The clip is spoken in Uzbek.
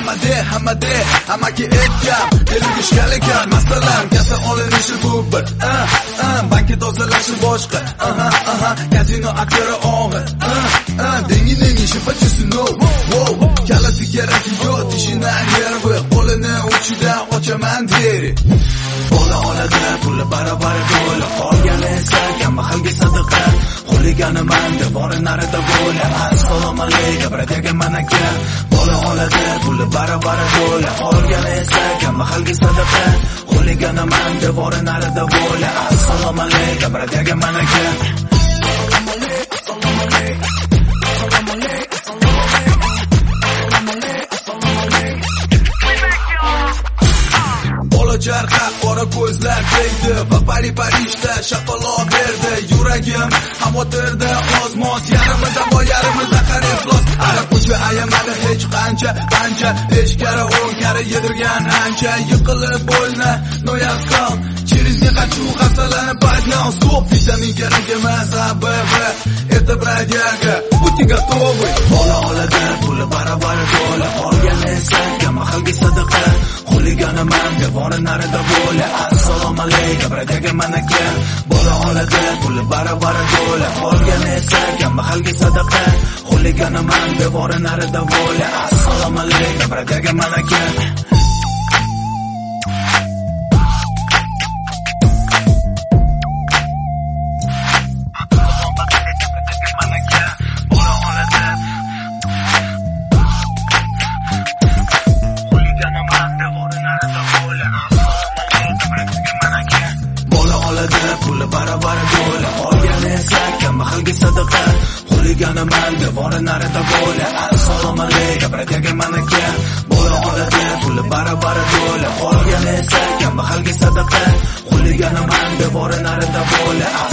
hamade amaki etgan ellik ishgal ekan masalan kasa olinishi bu bir banki tozalashi boshqa kazino akteri og'ir dengi shifachisi no kalati keragi yo'q tishidan yerbi qo'lini uchida ochaman deri bola oladi puli barobar to'la qolgani esa kambag'alga sadaqa xuliganaman devori narida bo'la assalomu alaykum bratyaga manaka bola oladi puli barobar to'la qolgani esa kambag'alga sadaqa xuliganaman devori narida bo'la assalomu alaykum bratyaga manaka jarqa qora ko'zlar tegdi va Parijda shapaloq berdi yuragim xavotirda ozmos yarimida boy yarimida qara iflos araquchi ayamadi hech qancha hech kara o'n kara yedirgan ancha yiqilib bo'lna noyasqal cherizga qachu xastalanib badlan stop vitamin kerak emas ABV это бродяга будьте готовы bola oladi puli barobar to'la qolgani esa kambag'alga sadaqa xuliganaman devori narida bo'la assalomu alaykum bratyaga manaka bola oladi puli barobar to'la qolgani esa kambag'alga sadaqa xuliganaman devori narida bo'la assalomu alaykum bratyaga manaka puli barobar to'la qolgani esa kambag'alga sadaqa xuliganaman devori narida bo'la assalomu alaykum bratyaga manaka bola oladi puli barobar to'la qolgani esa kambag'alga sadaqa xuliganaman devori narida bo'la